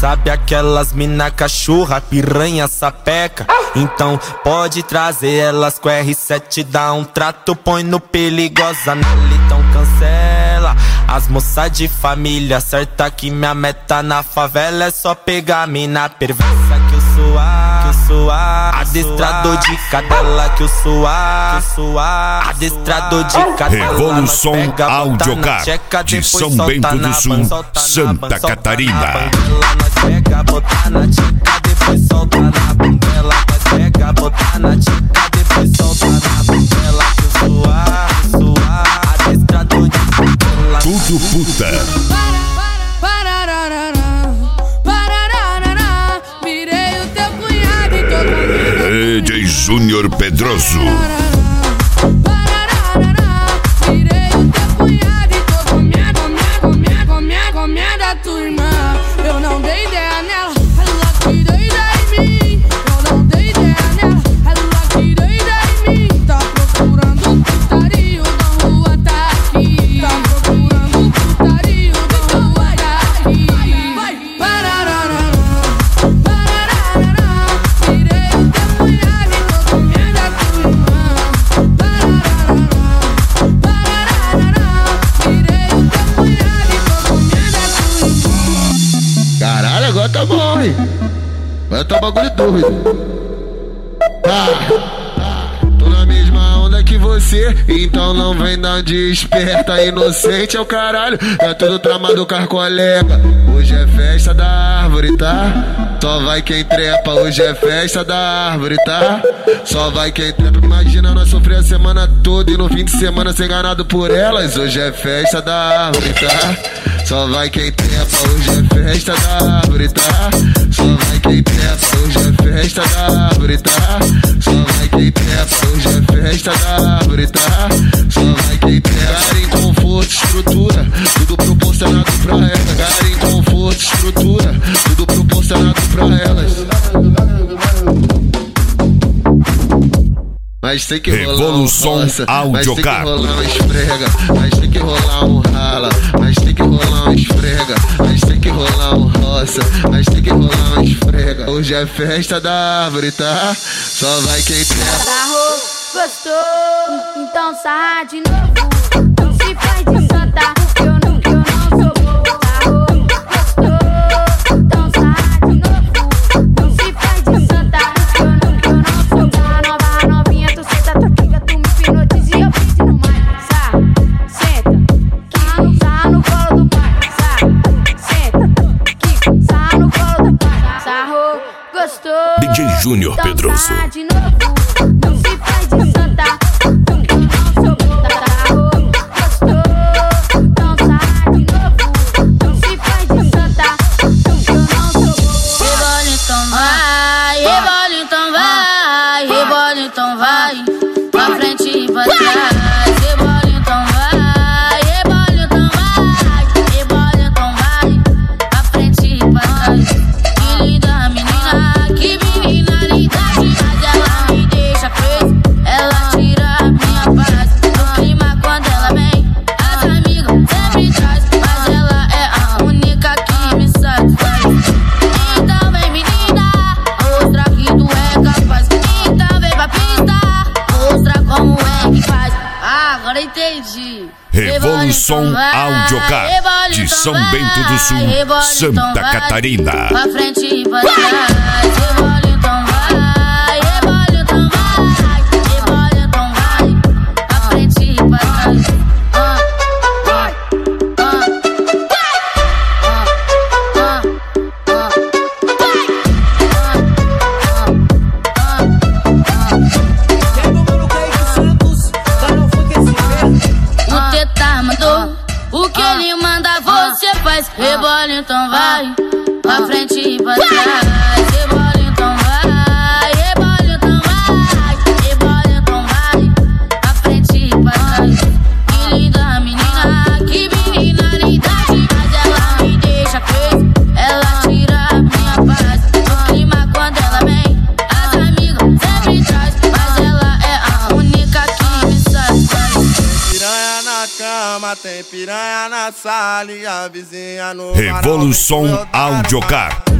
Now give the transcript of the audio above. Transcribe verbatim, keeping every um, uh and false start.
sabe aquelas mina cachorra, piranha, sapeca? Então pode trazer elas com R sete, dá um trato, põe no perigosa nela, então cancela. As moças de família, certa que minha meta na favela é só pegar mina perversa que eu sou a, que eu sou a, adestrador de cadela que eu sou a, que eu sou a, adestrador de cadela. Revolução Audiocar de São Bento do Sul, Santa Catarina. Nós pega, botar na tcheca, depois solta na bundela. Nós pega, botar na tcheca, depois solta na bundela. Que eu sou a, que eu sou a, adestrador de cadela. Tudo puta. Virei o teu cunhado e todo mundo. D J Júnior Pedroso. Virei o teu cunhado e todo mundo. Comia, comia, comia da tua irmã. Eu não dei ideia nela, ela que deu ideia em mim. Eu não dei ideia nela, ela que deu ideia em mim. Tá procurando um putario, da rua tá aqui. Tá procurando um putario, da rua tá aqui. Vai, parararara, parararara. Virei o teu cunhado e tô comendo a tua irmã. Parararara, parararara. Virei o teu cunhado e tô comendo a tua irmã. Caralho, agora tá bom, hein? Agora tá bagulho doido. Ah, ah, tô na mesma onda que você, então não vem dar de esperta. Inocente é o caralho, é tudo tramado com as colega. Hoje é festa da árvore, tá? Só vai quem trepa, hoje é festa da árvore, tá? Só vai quem trepa. Imagina nós sofrer a semana toda e no fim de semana ser enganado por elas. Hoje é festa da árvore, tá? Só vai quem trepa, hoje é festa da árvore, tá? Só vai quem trepa, hoje é festa da árvore, tá? Só vai quem trepa, hoje é festa da árvore, tá? Só vai quem trepa. Cara em conforto, estrutura, tudo proporcionado pra ela. Cara em conforto, estrutura, tudo proporcionado pra elas. Mas tem que Revolução rolar um roça, Audiocar. mas tem que rolar uma esfrega, mas tem que rolar um rala, mas tem que rolar um esfrega, mas tem que rolar um roça, mas tem que rolar uma esfrega. Hoje é festa da árvore, tá? Só vai quem trepa. Sarrou, gostou, então sarra de novo. Não se faz de santa, eu não, eu não sou bobo. Sarrou, gostou, então sarra de novo. Não se faz de santa, eu não, eu não sou bobo. Nova, novinha, tu senta, tu quica, tu me hipnotiza e eu pedi no mic. Sarra, senta, quica, sarra no colo do pai. Sarra, senta, quica, sarra no colo do pai. Sarrou, gostou, D J Júnior então Pedroso. sarra de novo. Não se faz de santa, eu não sou bobo. Sarrou, gostou, então sarra de novo. Não se faz de santa, eu não sou bobo. Rebola então vai, rebola então vai, rebola então vai, pra frente e pra trás. Rebola então vai, rebola então vai, rebola então vai, pra frente e pra trás. Que linda menina, que menina linda demais. Ela me deixa crazy, ela tira a minha paz. No clima quando ela vem, as amigas sempre traz, mas ela é a única que me satisfaz. Então vem menina, mostra que tu é capaz. Então vem pra pista, mostra como é que faz. Ah, agora entendi. Revolução Audiocar de São Bento do Sul, Santa Catarina. Pra frente e pra trás. Rebola então vai, rebola então vai, rebola então vai, pra frente e pra trás. Ah, vai, ah, vai, ah, ah, ah, o Teta mandou, o que ele manda você faz. Rebola então vai, pra frente e pra trás. Rebola então vai, rebola então vai, rebola então vai, pra frente e pra trás. Que linda menina, que menina linda demais. Ela me deixa crazy, ela tira a minha paz. No clima quando ela vem, as amigas sempre traz, mas ela é a única que me satisfaz. Piranha na cama, tem piranha na sala e a vizinha no Revolução Audiocar